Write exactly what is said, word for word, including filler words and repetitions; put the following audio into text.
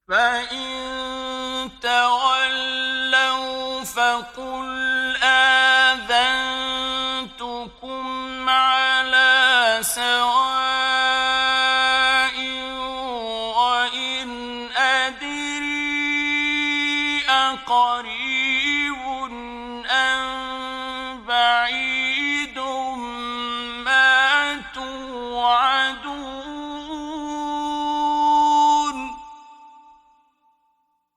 فإن تولوا فقل آذنتكم على سواء وإن أدري أقريب